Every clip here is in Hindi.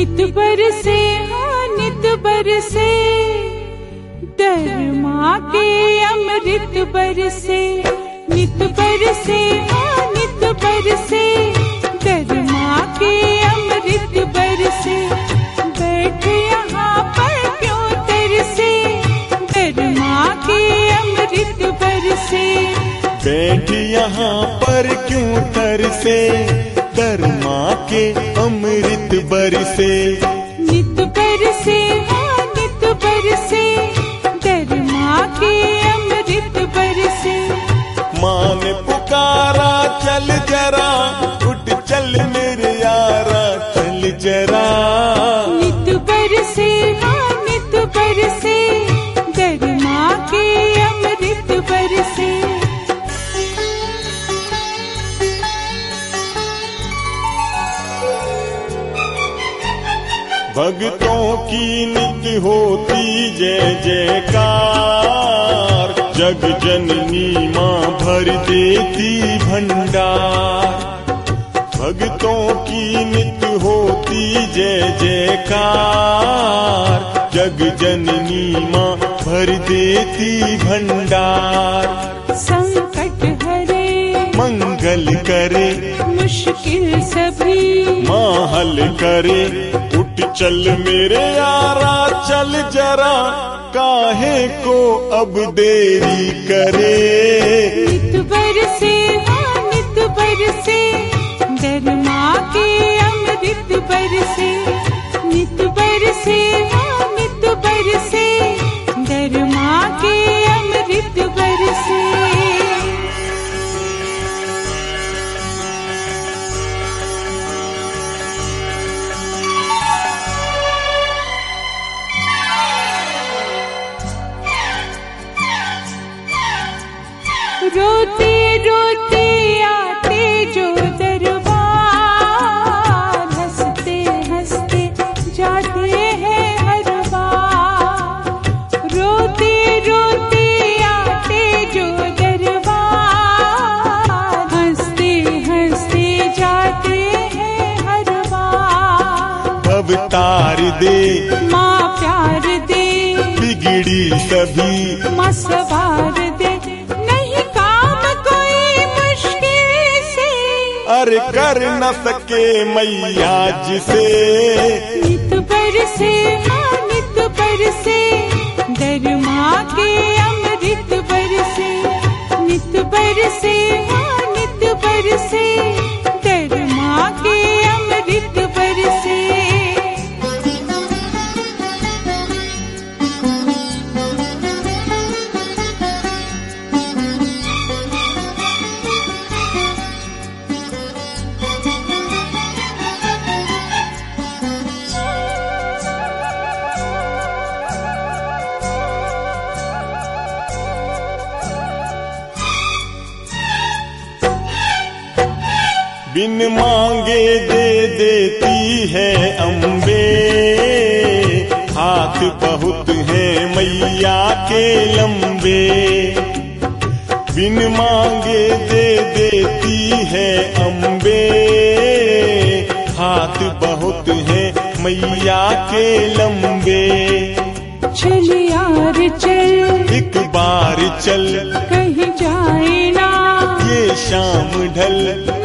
नित बरसे हाँ नित बरसे, दरमा के अमृत बरसे। नित बरसे हाँ नित बरसे, दरमा के अमृत बरसे। बैठ यहाँ पर क्यों तरसे, दरमा के अमृत बरसे। बैठ यहाँ पर क्यों तरसे, दरमा के अमृत बरसे। नित बरसे हाँ नित बरसे, दरमा के अमृत बरसे। माँ ने पुकारा चल जरा, उठ चल मेरे यारा चल जरा। नित बरसे हाँ नित बरसे, दरमा के अमृत बरसे। भक्तों की नित्य होती जय जयकार, जग जननी माँ भर देती भंडार। भक्तों की नित्य होती जय जयकार, जग जननी माँ भर देती भंडार। संकट हरे मंगल करे, मुश्किल सभी माँ हल करे। उठ चल मेरे यारा चल जरा, काहे को अब देरी करे। नित बरसे हाँ नित बरसे, दरमा के अमृत बरसे। नित बरसे हाँ नित बरसे, दरमा के अमृत बरसे। रोते रोते आते जो दरबार, हंसते हंसते जाते हैं हर बार। रोते रोते आते जो दरबार, हंसते हंसते जाते हैं हर बार। अब तार दे माँ प्यार दे, बिगड़ी सभी माँ सवार दे। अरे कर न सके मैया जिसे। नित बरसे हाँ नित बरसे, दरमा के अमृत बरसे। नित बरसे हाँ नित बरसे, दरमा के अमृत बरसे। बिन मांगे दे देती है अम्बे, हाथ बहुत है मैया के लंबे। बिन मांगे दे देती है अम्बे, हाथ बहुत है मैया के लंबे। चल यार चल, एक बार चल, कहीं जाए ना ये शाम ढल।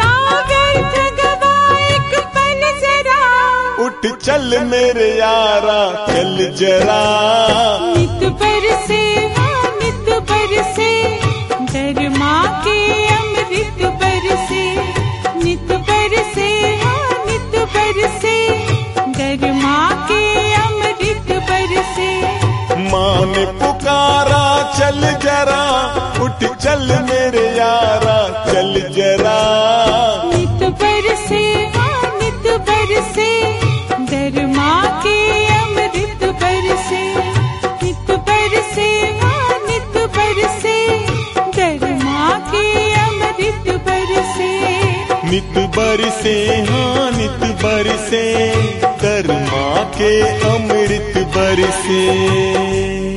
उठ चल मेरे यारा चल जरा। नित बरसे हाँ नित बरसे, दरमा के अमृत बरसे। नित बरसे हाँ नित बरसे, दरमा के अमृत बरसे। माँ ने पुकारा चल जरा, उठ चल मेरे यारा चल जरा। नित बरसे हाँ नित बरसे, दरमा के अमृत बरसे। नित बरसे हाँ नित बरसे, दरमा के अमृत बरसे। नित बरसे हाँ नित बरसे, दरमा के अमृत बरसे।